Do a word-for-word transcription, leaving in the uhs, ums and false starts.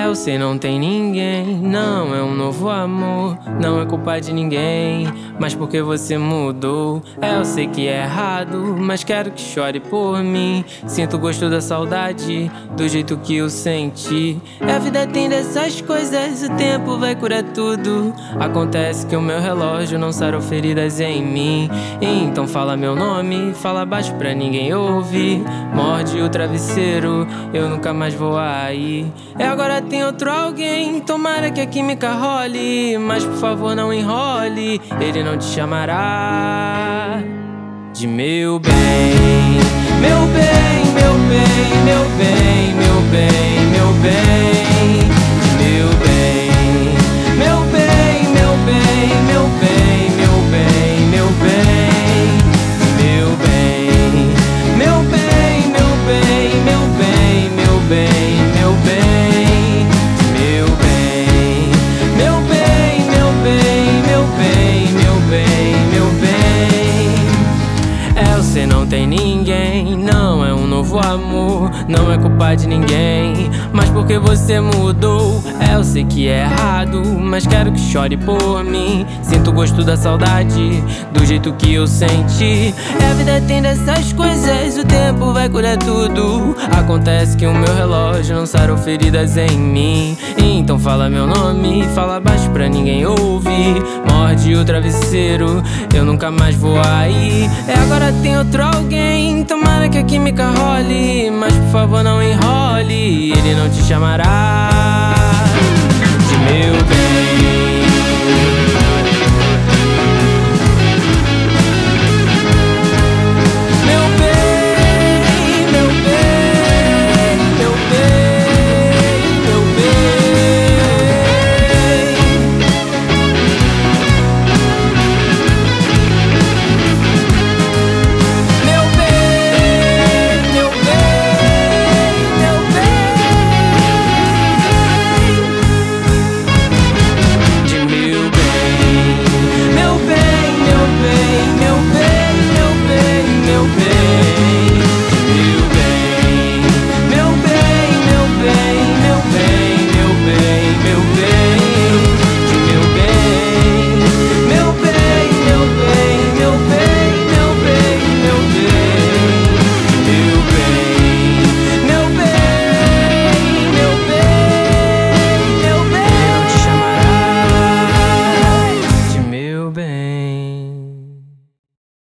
Eu sei, não tem ninguém, não é um novo amor, não é culpa de ninguém, mas porque você mudou. Eu sei que é errado, mas quero que chore por mim. Sinto o gosto da saudade, do jeito que eu senti. A vida tem dessas coisas, o tempo vai curar tudo. Acontece que o meu relógio não sarou feridas em mim. Então fala meu nome, fala baixo pra ninguém ouvir. Morde o travesseiro, eu nunca mais vou aí. E agora tem outro alguém, tomara que a química role, mas por favor não enrole, ele não te chamará de meu bem. Meu bem, meu bem, meu bem, meu bem, meu bem, de meu bem. Meu bem, meu bem, meu bem, meu bem, meu bem, meu bem. Meu bem, meu bem, meu bem, meu bem, meu bem, meu bem. Meu bem, meu bem, meu bem, meu bem, meu bem. Eu sei, não tem ninguém, não é um novo amor, não é culpa de ninguém, mas porque você mudou. Eu sei que é errado, mas quero que chore por mim. Sinto o gosto da saudade, do jeito que eu senti. A vida tem dessas coisas, o tempo vai curar tudo. Acontece que o meu relógio não sarou feridas em mim. Então fala meu nome, fala baixo pra ninguém ouvir. Morde o travesseiro, eu nunca mais vou aí. E agora tem outro alguém, tomara que a química role, mas por favor não enrole, ele não te chamará